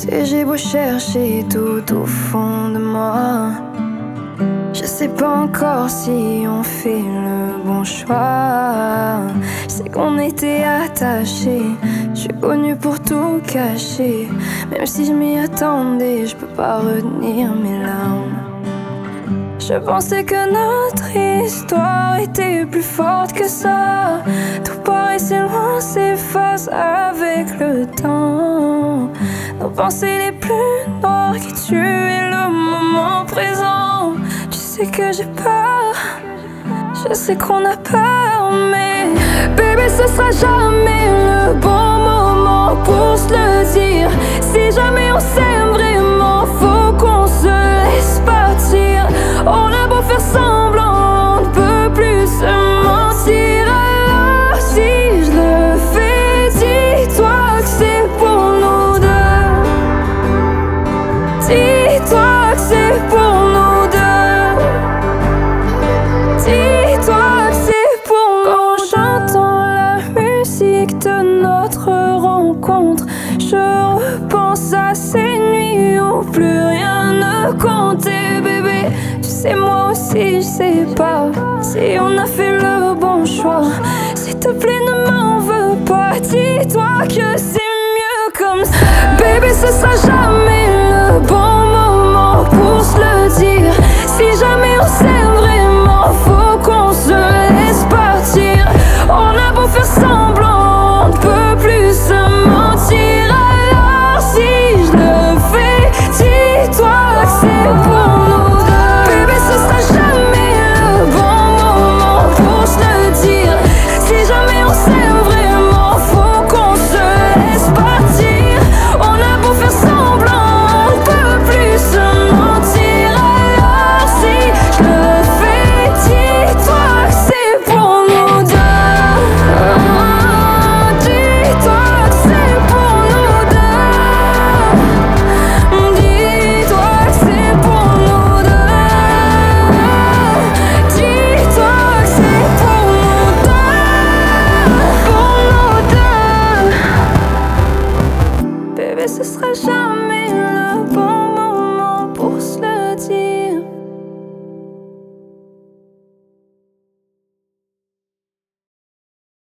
Et j'ai beau chercher tout au fond de moi, je sais pas encore si on fait le bon choix. C'est qu'on était attachés, je suis connue pour tout cacher. Même si je m'y attendais, je peux pas retenir mes larmes. Je pensais que notre histoire était plus forte que ça. Tout paraissait loin, s'efface avec le temps. Nos pensées les plus noires qui tuaient le moment présent. Tu sais que j'ai peur, je sais qu'on a peur, mais bébé, ce sera jamais le bon moment pour se le dire. Si jamais on s'aime vraiment, faut qu'on se laisse partir. On a beau faire semblant, on ne peut plus se mentir. Alors si je le fais, dis-toi que c'est pour nous deux. Dis-toi que c'est pour nous deux. Dis-toi que c'est pour nous. Quand j'entends la musique de notre rencontre, je repense à ces nuits où plus rien ne comptait, bébé. Tu sais, moi aussi, je sais pas si on a fait le bon choix. S'il te plaît, ne m'en veux pas. Dis-toi que c'est mieux comme ça. Bébé, ce sera jamais le bon moment pour se le dire.